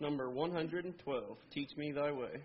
number 112, Teach Me Thy Way.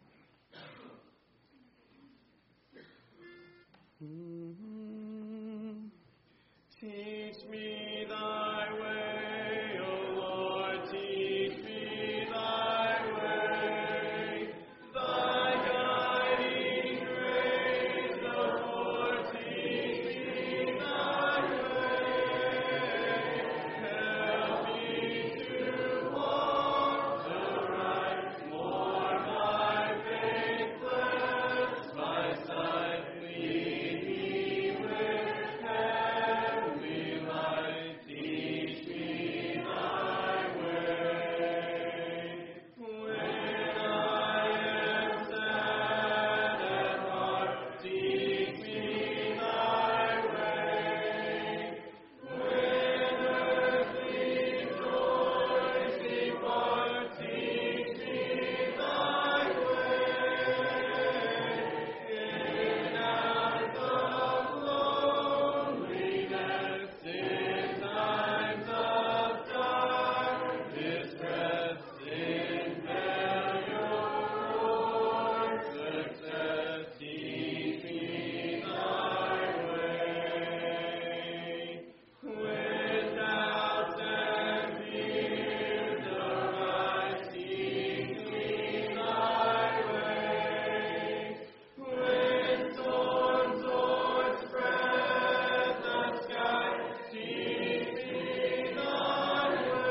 Teach me thy way, O Lord, teach me thy way. Thy guiding grace, O Lord, teach me thy way. Help me to walk aright, more my faith bless, my sight lead me with heavenly light. Teach me thy way. When I am sad at heart, teach me thy way. When earthly joys depart, teach me thy way. In hours of loneliness, in times of darkness, rest in failure or success, teach me thy way. When doubts and fears arise, teach me thy way. When storms o'erspread the sky, teach me thy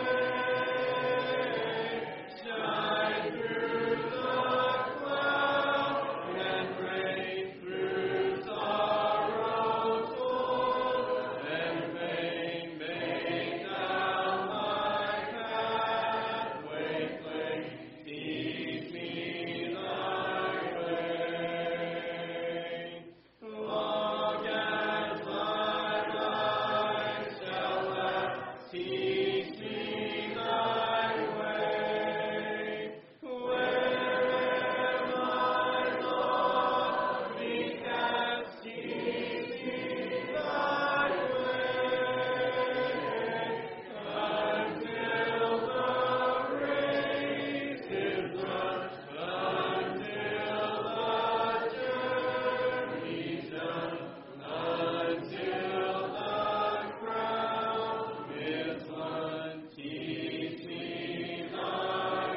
way. Shine through the cloud and break through sorrow's door and pain, make thou my pathway plain. Teach me thy way. Long as my life shall last, teach me thy way. Where'er my thought be cast, teach me thy way. Until the race is run, until the journey's done, until the crown is won, teach me thy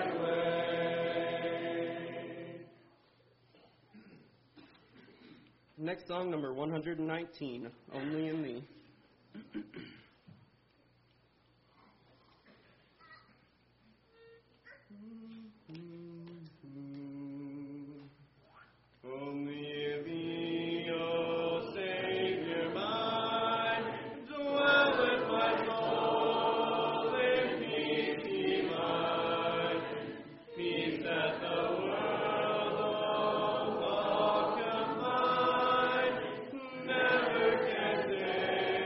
way. Next song, number 119, Only in Thee. Only in thee, O Savior mine, dwelleth my soul in peace divine. Peace that the world all combine never can take.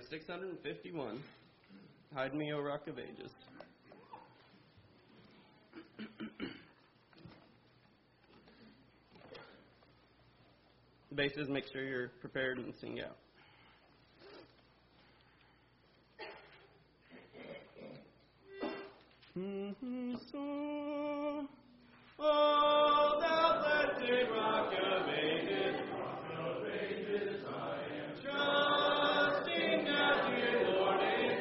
651, Hide Me, O Rock of Ages. Basses, make sure you're prepared and sing out. Oh, thou blessed Rock of Ages, I am trusting now, dear Lord,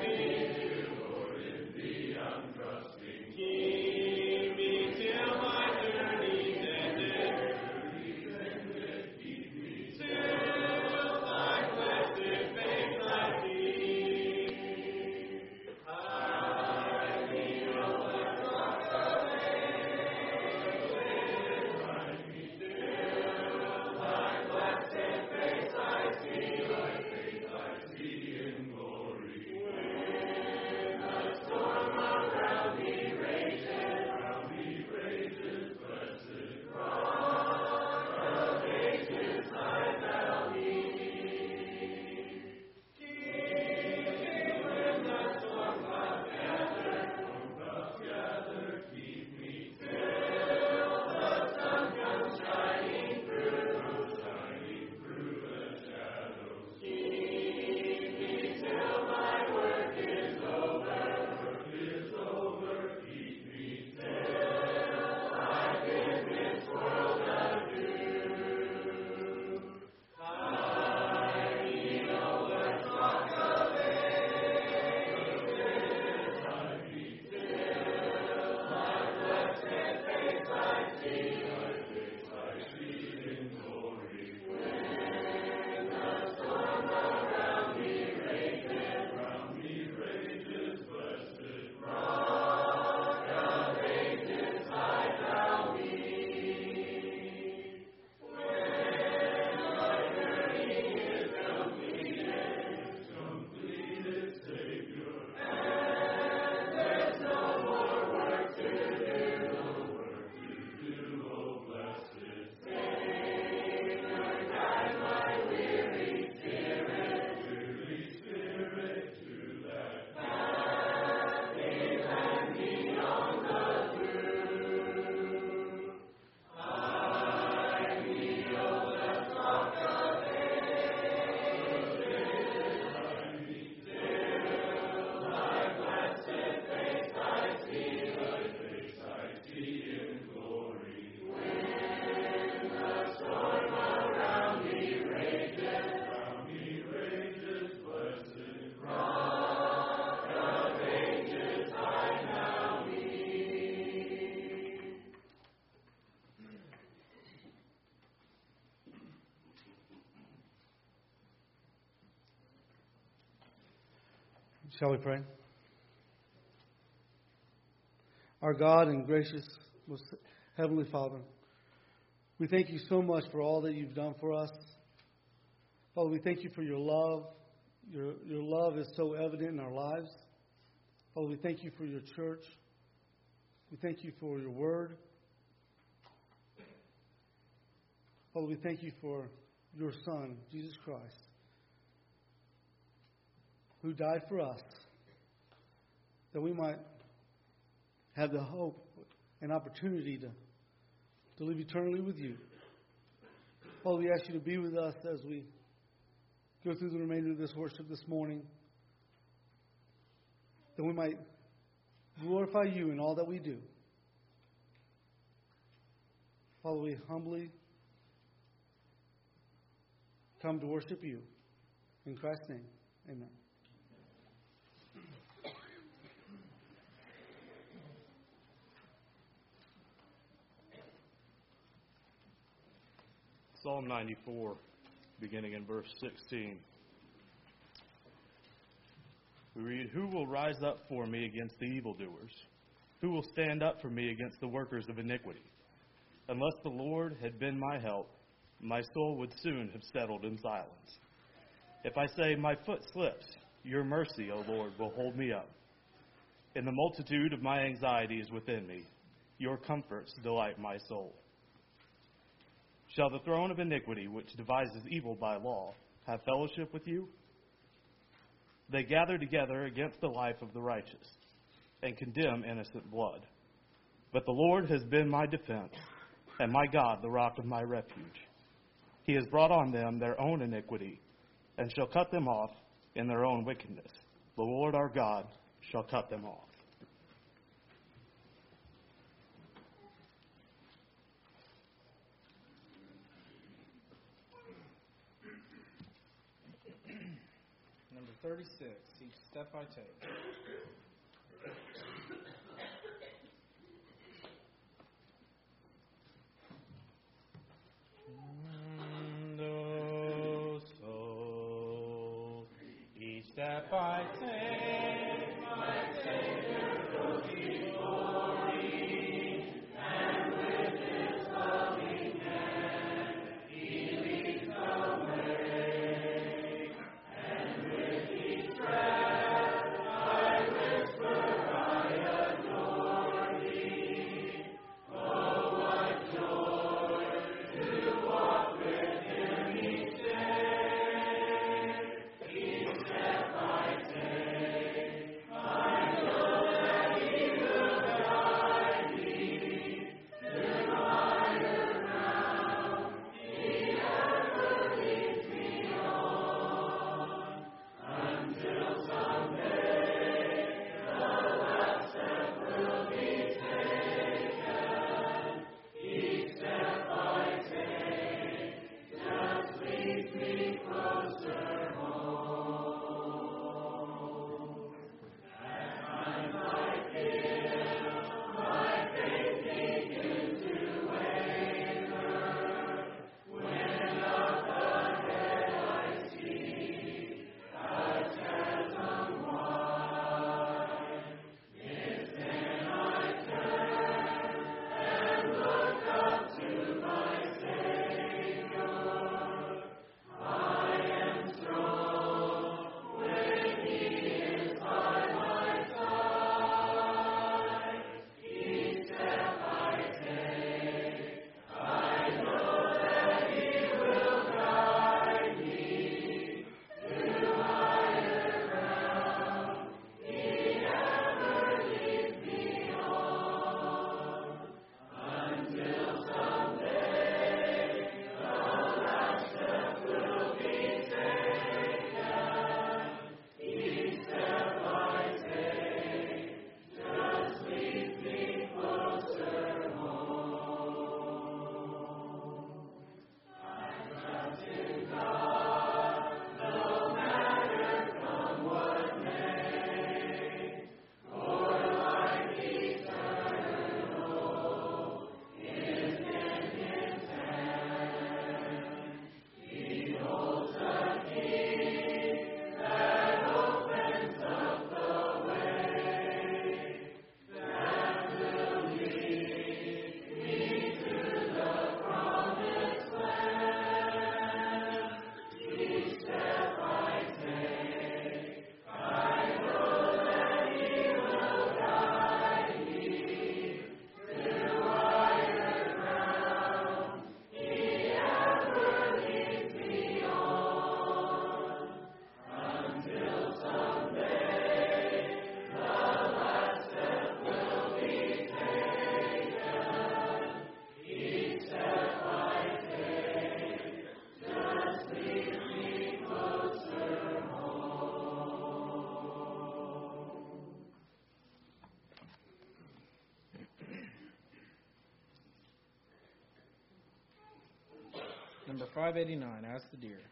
in thee, I'm trusting. Keep me till my journey's ended. Keep me till thy blessed face I see. Hide me, O blessed Rock of Ages, hide me till thy blessed face I see. I see in glory. When the storm around me rages, blessed Rock of Ages, hide thou me. Keep me when the storm clouds gather, keep me till the sun comes shining through the shadows. Keep me till my work is over, keep me till I bid this world adieu. Hide me, O blessed Rock of Ages, hide me till thy blessed face I see. In glory. When the storm around me rages, blessed Rock of Ages, hide thou me. When my journey is completed, Savior, and there's no more work to do, oh blessed Savior, guide my weary spirit to that path they land me on the blue. Hide me, O blessed Rock of Ages, hide me till thy blessed face I see in glory. When the storm around me rages, blessed Rock of Ages, hide thou me. Shall we pray? Our God and gracious most Heavenly Father, we thank you so much for all that you've done for us. Father, we thank you for your love. Your love is so evident in our lives. Father, we thank you for your church. We thank you for your word. Father, we thank you for your Son, Jesus Christ, who died for us, that we might have the hope and opportunity to live eternally with you. Father, we ask you to be with us as we go through the remainder of this worship this morning, that we might glorify you in all that we do. Father, we humbly come to worship you. In Christ's name, amen. Psalm 94, beginning in verse 16. We read, "Who will rise up for me against the evildoers? Who will stand up for me against the workers of iniquity? Unless the Lord had been my help, my soul would soon have settled in silence. If I say, my foot slips, your mercy, O Lord, will hold me up. In the multitude of my anxieties within me, your comforts delight my soul. Shall the throne of iniquity, which devises evil by law, have fellowship with you? They gather together against the life of the righteous and condemn innocent blood. But the Lord has been my defense, and my God the rock of my refuge. He has brought on them their own iniquity, and shall cut them off in their own wickedness. The Lord our God shall cut them off. Number 36, each step I take. Each step I take, my Savior goes before me, and with His loving hand He leads the way. And with each breath I whisper, I adore Thee. Oh, what joy to walk with Him each day. Each step I take, I know that He will guide me to higher ground. He ever leads me on until someday the last step will be taken. Each step I take just leads me closer home. At times I feel my faith begin to waver, when up ahead I see a chasm wide. It's then I turn and look up to my Savior. I am strong when He is by my side. Each step I take, I know that He will guide me to higher ground. He ever leads me on until someday the last step will be taken. Each step I take just leads me closer home. I trust in God, no matter come what may, for life eternal is in His hand. He holds the key that opens up the way that will lead me to the promised land. Each step I take, I know that He will guide me to higher ground. He ever leads me on until someday the last step will be taken. Each step I take just leads me closer home. Number 589, Ask the Deer.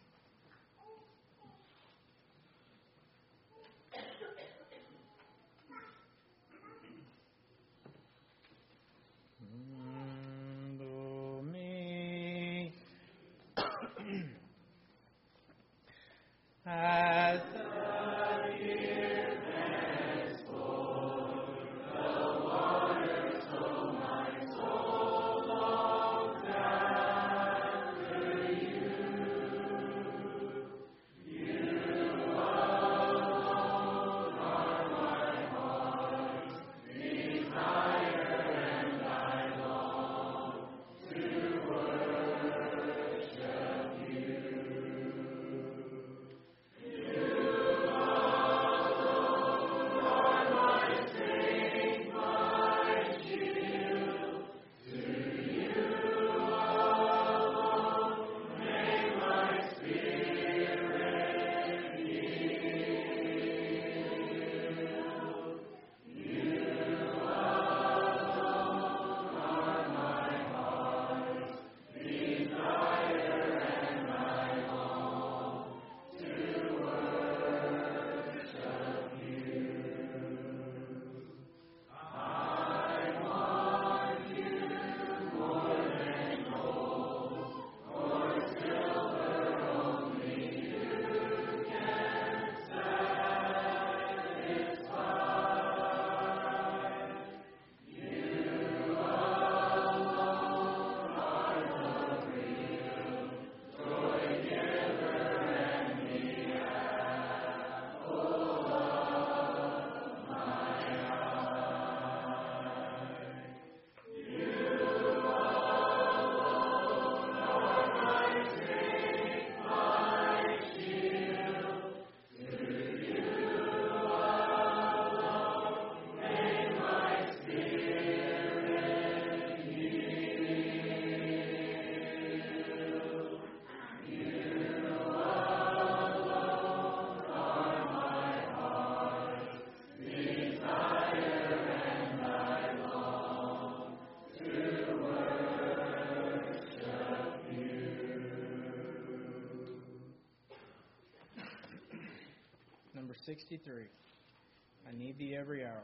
Me as the deer pants for the water, so my soul longs after You number 63. I need thee every hour.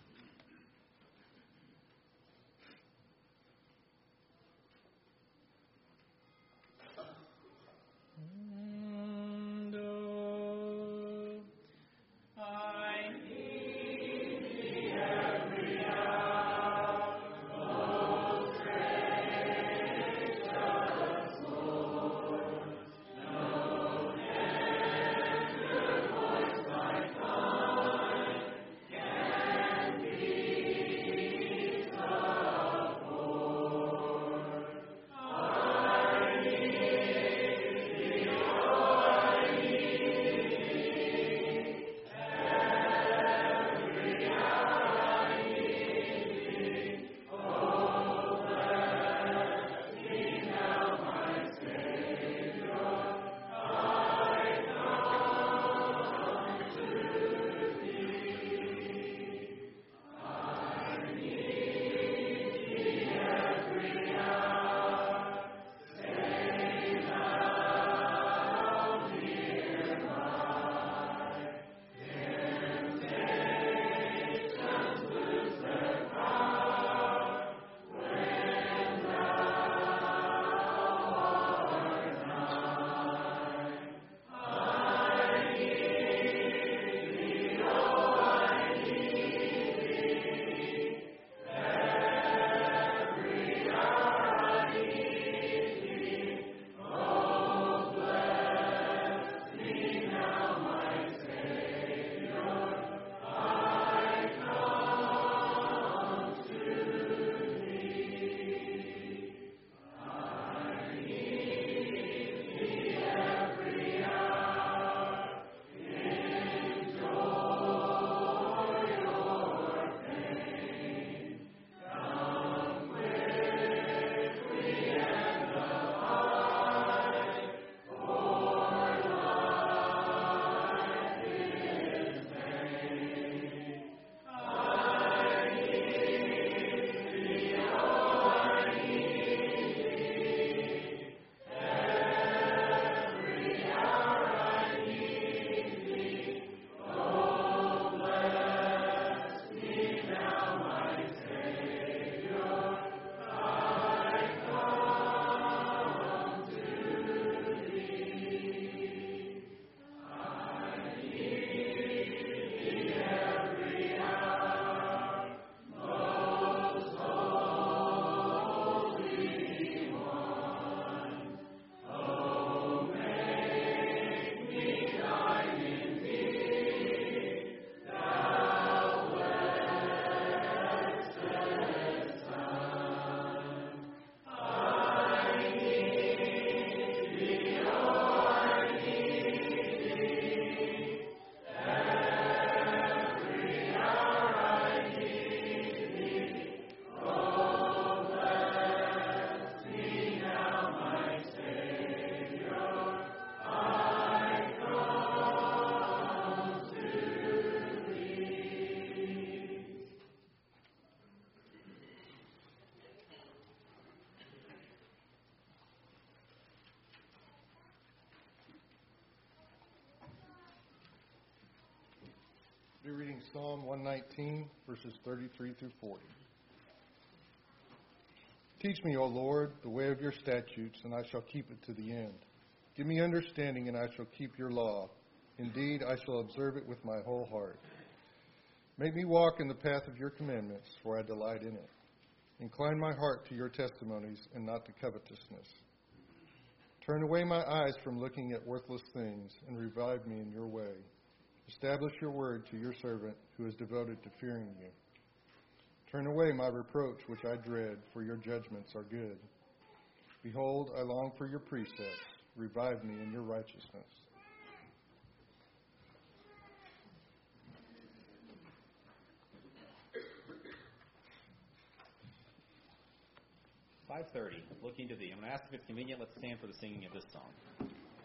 Be reading Psalm 119, verses 33 through 40. Teach me, O Lord, the way of your statutes, and I shall keep it to the end. Give me understanding, and I shall keep your law. Indeed, I shall observe it with my whole heart. Make me walk in the path of your commandments, for I delight in it. Incline my heart to your testimonies, and not to covetousness. Turn away my eyes from looking at worthless things, and revive me in your way. Establish your word to your servant who is devoted to fearing you. Turn away my reproach which I dread, for your judgments are good. Behold, I long for your precepts. Revive me in your righteousness. $5:30, looking to thee. I'm going to ask if it's convenient. Let's stand for the singing of this song.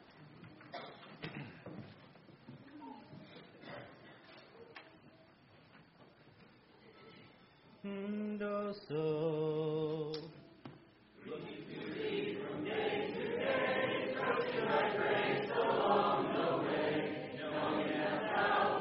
Looking to thee from day to day, trusting thy grace along the way, knowing that thou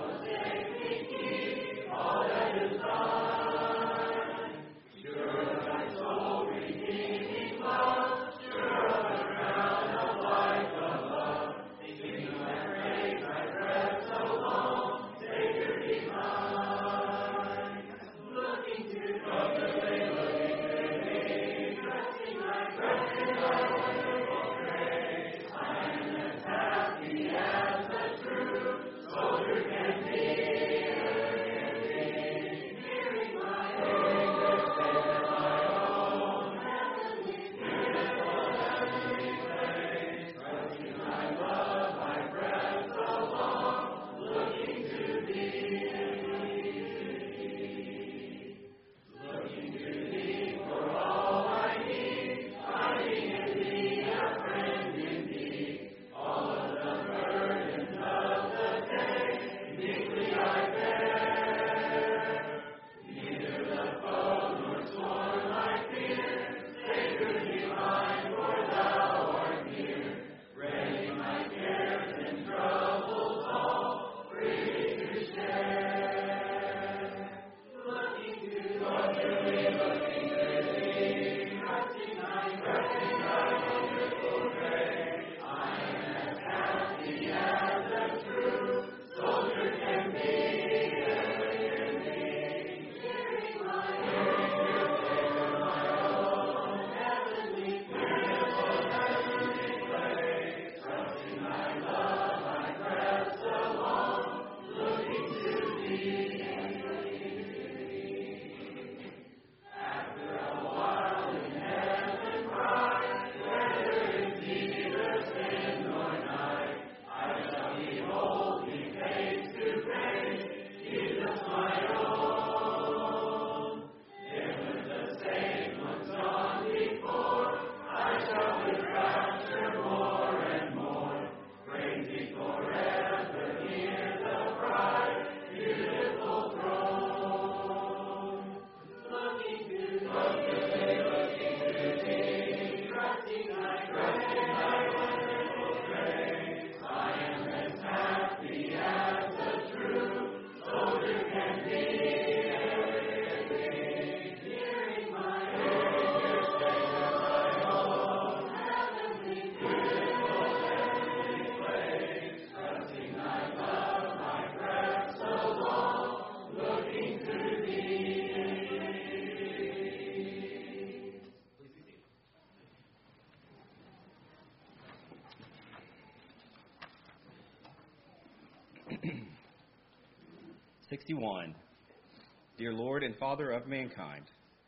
61. Dear Lord and Father of mankind.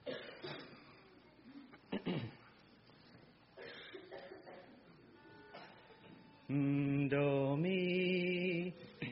Do mi.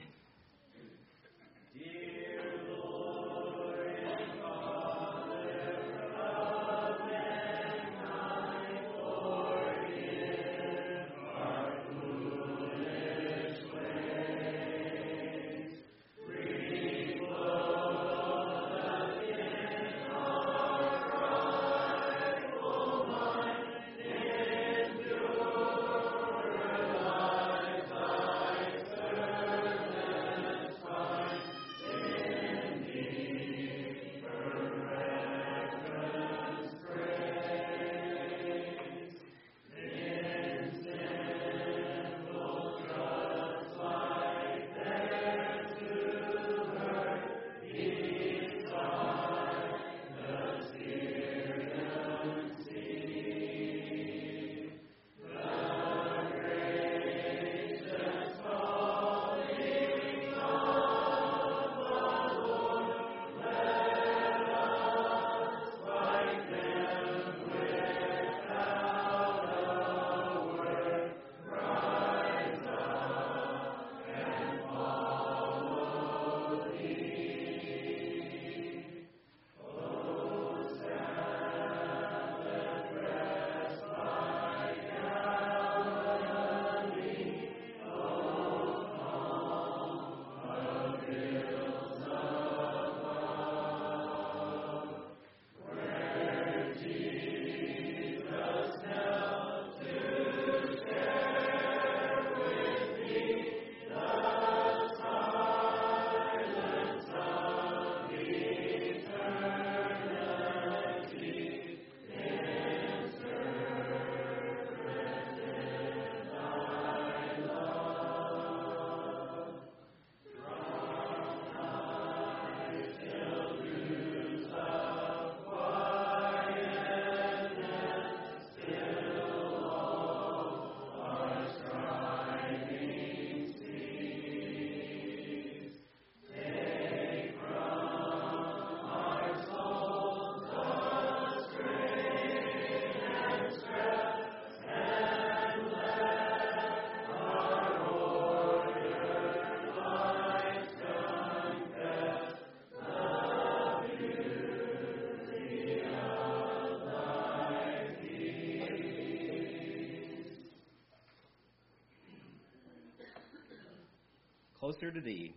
Closer to thee.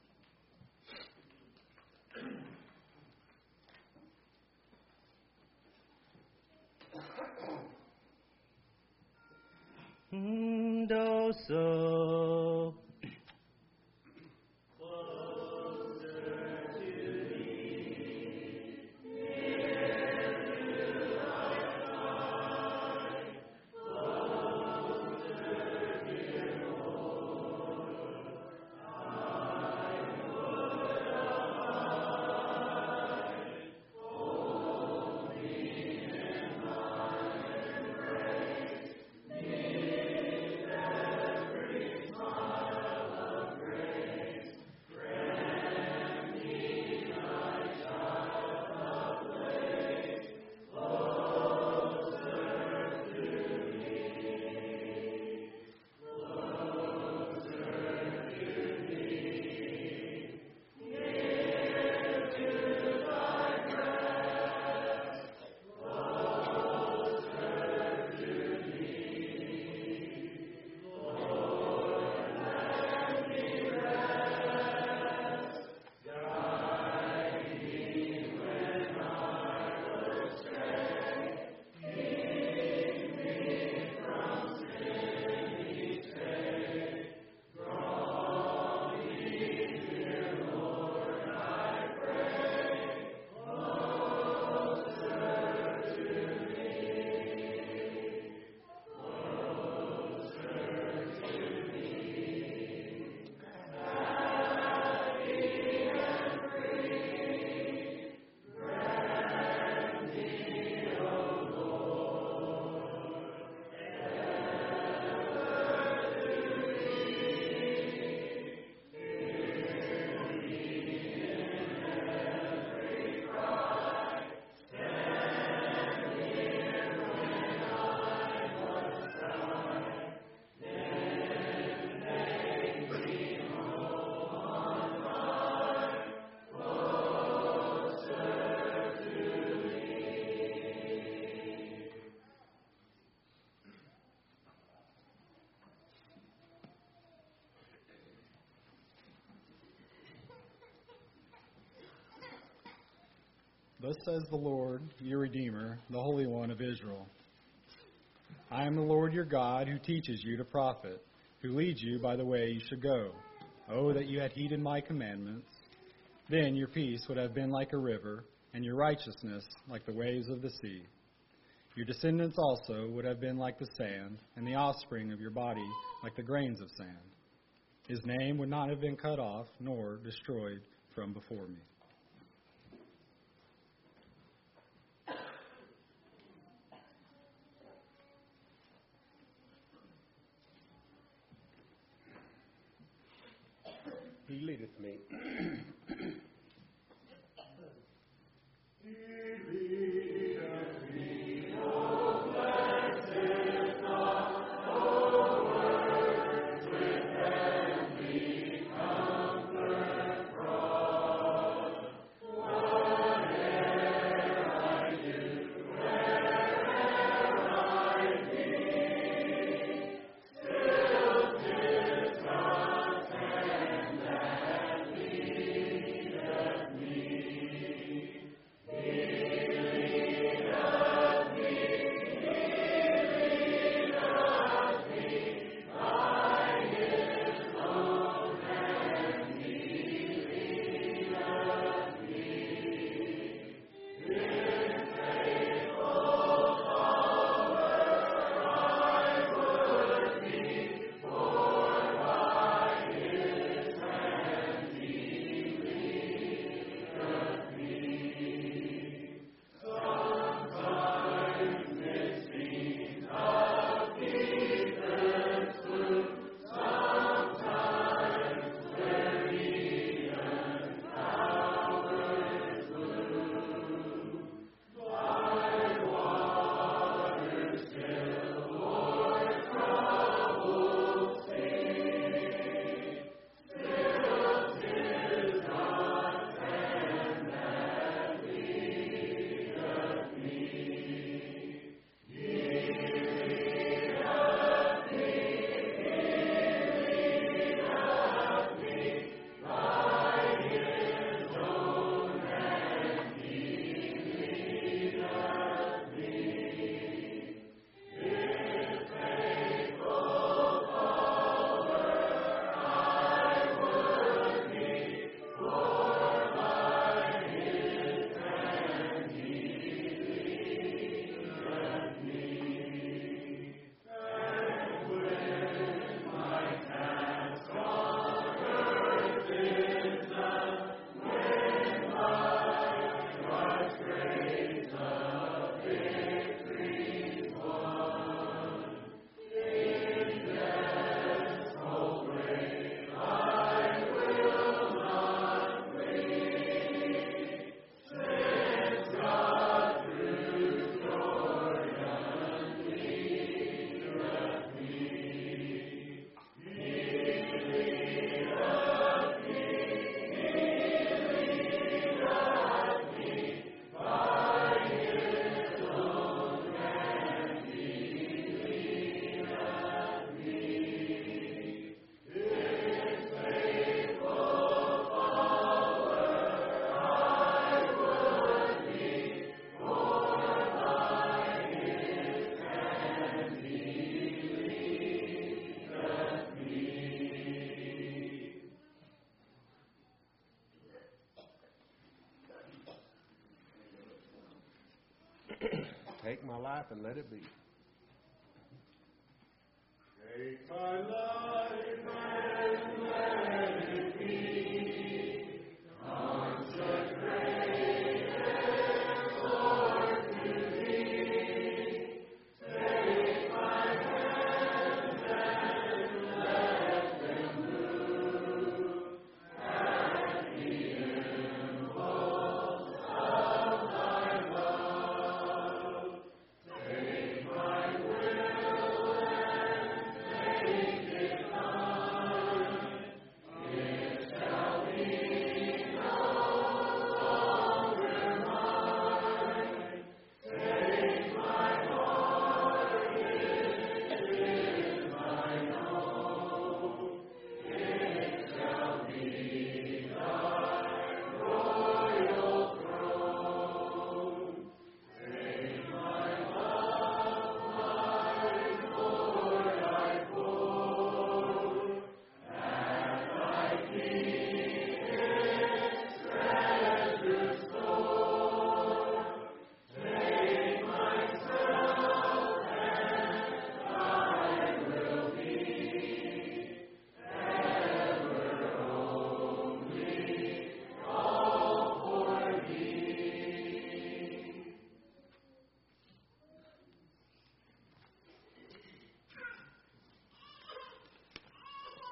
Do so. Thus says the Lord, your Redeemer, the Holy One of Israel. I am the Lord your God, who teaches you to profit, who leads you by the way you should go. Oh, that you had heeded my commandments. Then your peace would have been like a river, and your righteousness like the waves of the sea. Your descendants also would have been like the sand, and the offspring of your body like the grains of sand. His name would not have been cut off, nor destroyed from before me. He leadeth me. Take my life and let it be. Take my life and let it be consecrated, Lord, to Thee. Take my hands and let them move at the impulse of Thy love. Take my will and make it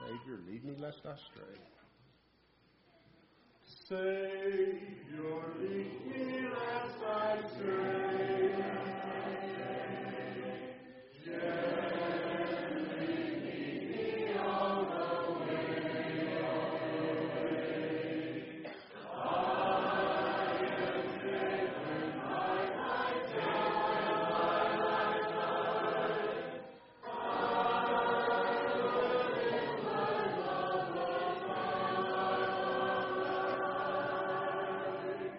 Savior, lead me lest I stray. Savior, lead me lest I stray. Gently lead me all the way, all the way. I am driven by thy tale and by thy light. I will in thy love of thy light.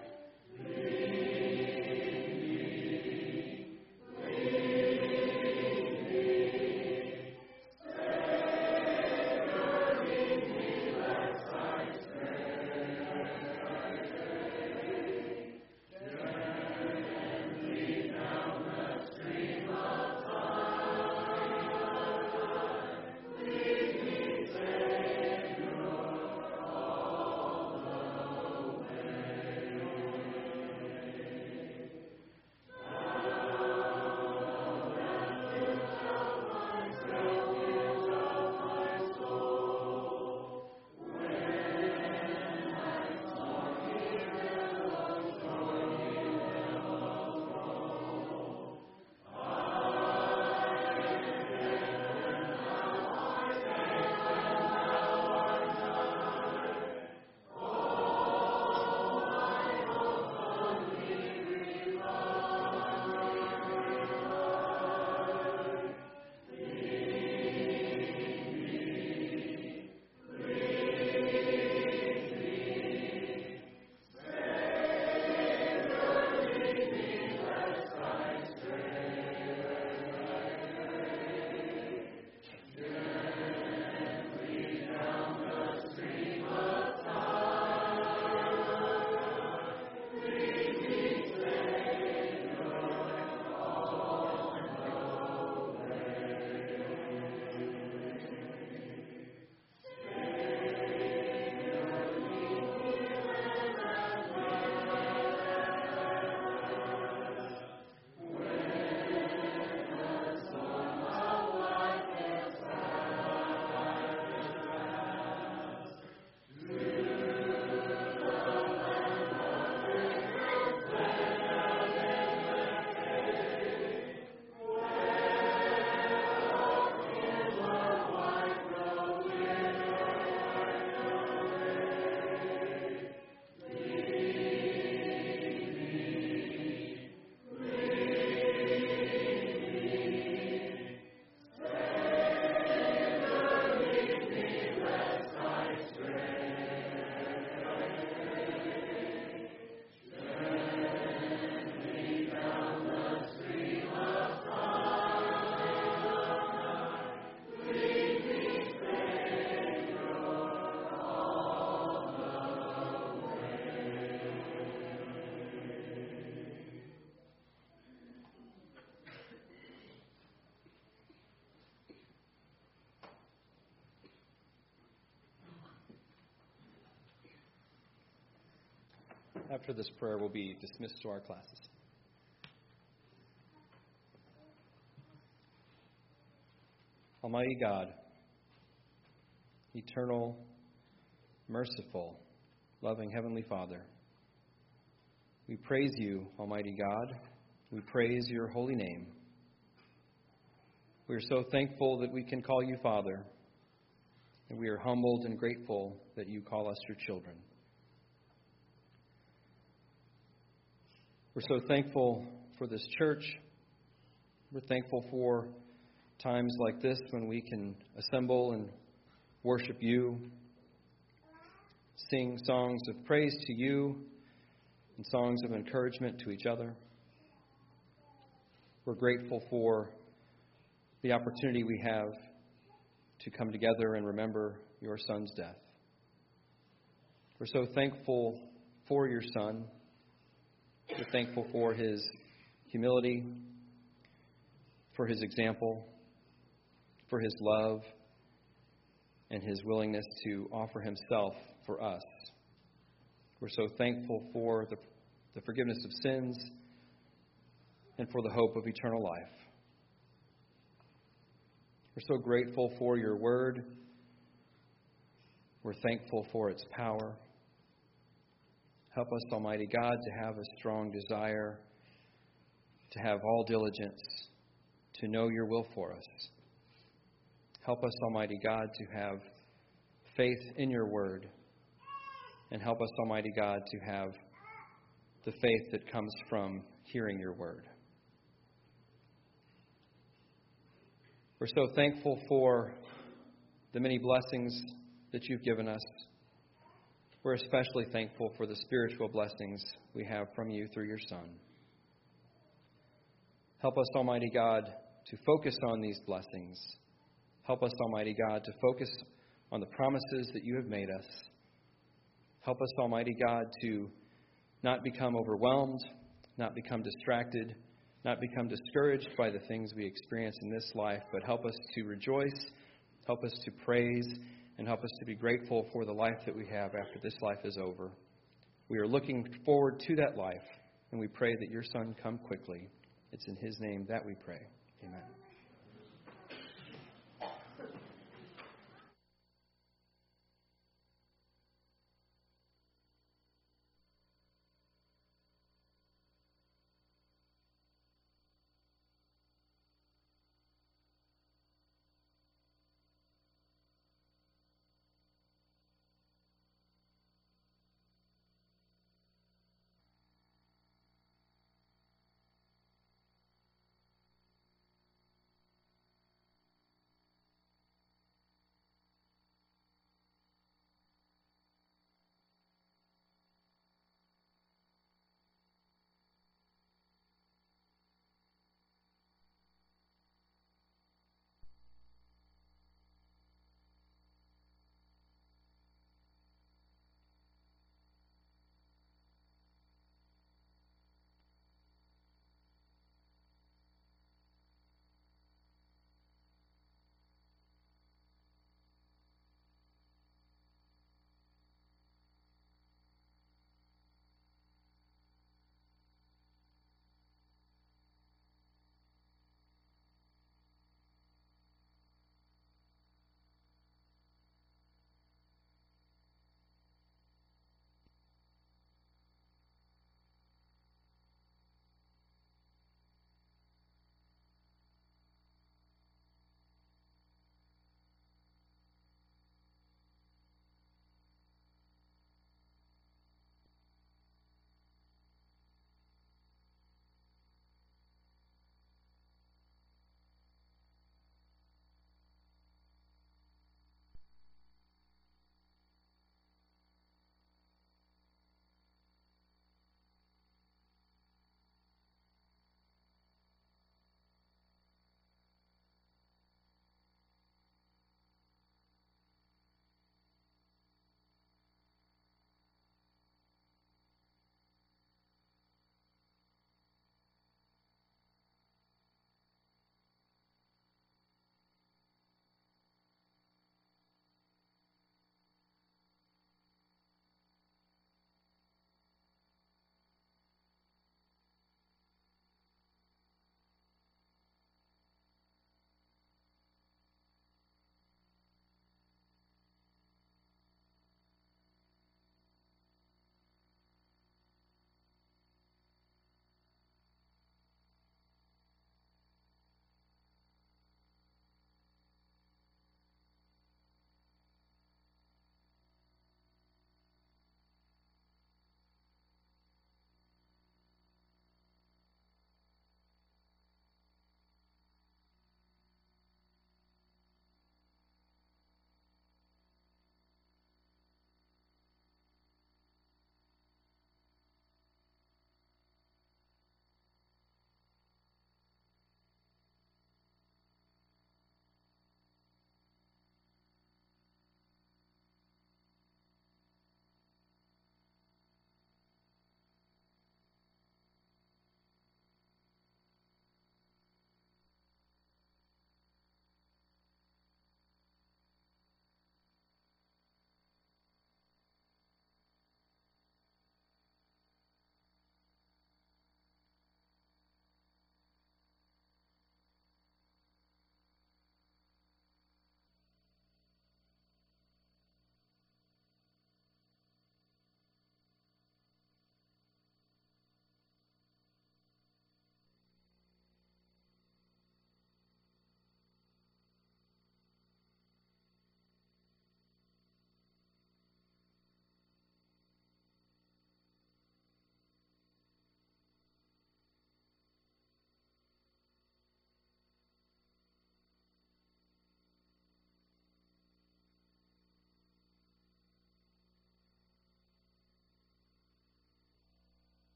After this prayer, we'll be dismissed to our classes. Almighty God, eternal, merciful, loving Heavenly Father, we praise you, Almighty God. We praise your holy name. We are so thankful that we can call you Father, and we are humbled and grateful that you call us your children. We're so thankful for this church. We're thankful for times like this when we can assemble and worship you, sing songs of praise to you, and songs of encouragement to each other. We're grateful for the opportunity we have to come together and remember your Son's death. We're so thankful for your Son. We're thankful for his humility, for his example, for his love, and his willingness to offer himself for us. We're so thankful for the forgiveness of sins and for the hope of eternal life. We're so grateful for your word We're thankful for its power. Help us, Almighty God, to have a strong desire, to have all diligence, to know your will for us. Help us, Almighty God, to have faith in your word. And help us, Almighty God, to have the faith that comes from hearing your word. We're so thankful for the many blessings that you've given us. We're especially thankful for the spiritual blessings we have from you through your Son. Help us, Almighty God, to focus on these blessings. Help us, Almighty God, to focus on the promises that you have made us. Help us, Almighty God, to not become overwhelmed, not become distracted, not become discouraged by the things we experience in this life, but help us to rejoice, help us to praise, and help us to be grateful for the life that we have after this life is over. We are looking forward to that life, and we pray that your Son come quickly. It's in his name that we pray. Amen.